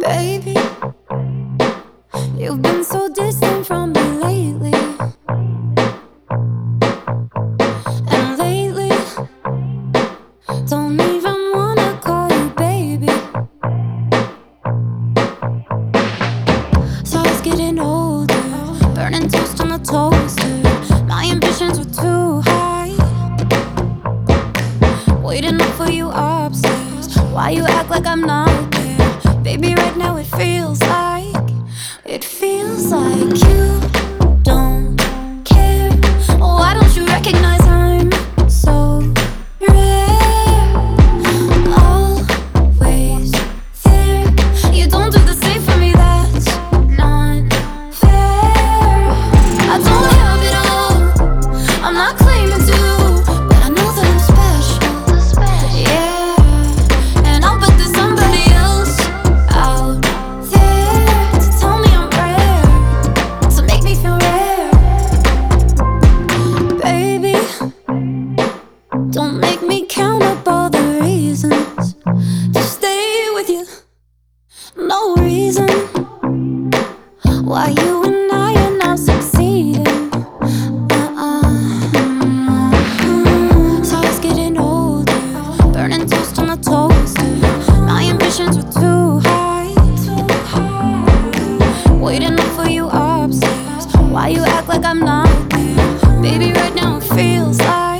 Baby, you've been so distant from me lately. And lately, don't even wanna call you baby. So I was getting older, burning toast on the toaster. My ambitions were too high, waiting up for you upstairs. Why you act like I'm not there? Baby, right now it feels like you don't care. Why don't you recognize I'm so rare? Always there. You don't do the same for me, that's not fair. I don't have it all, I'm not claiming to, but I know that I'm special. Yeah, and I'll bet there's somebody else out there to tell me I'm rare, to make me feel rare. Baby, don't make me count up all the reasons to stay with you. No reason why you and I are not succeeding. So I was getting older, burning toast on the toaster. My ambitions were too high, waiting up for you upstairs. Why you act like I'm not there? Baby, right now it feels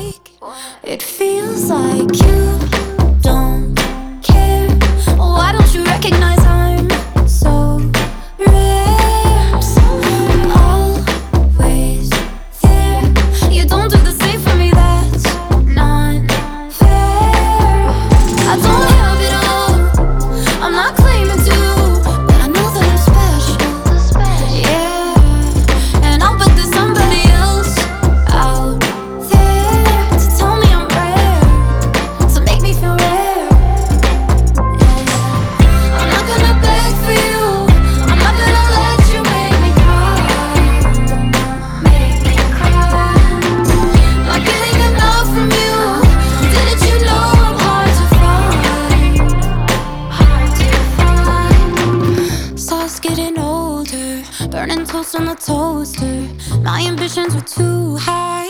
like you don't care. Why don't you recognize I'm so rare? Always there. You don't do the same for me, that's not fair. I don't have it all, I'm not claiming to, but I know that I'm special. Yeah, and I'll bet there's somebody else out there to tell me I'm rare, to make me feel rare. I'm not gonna beg for you, I'm not gonna let you make me cry. Not getting enough from you, didn't you know I'm hard to find? So I was getting older, burning toast on the toaster. My ambitions were too high,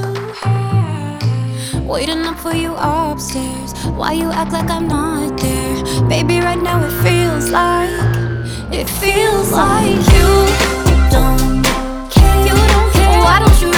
waiting up for you upstairs. Why you act like I'm not there? Baby, right now it feels like you don't care. Why don't you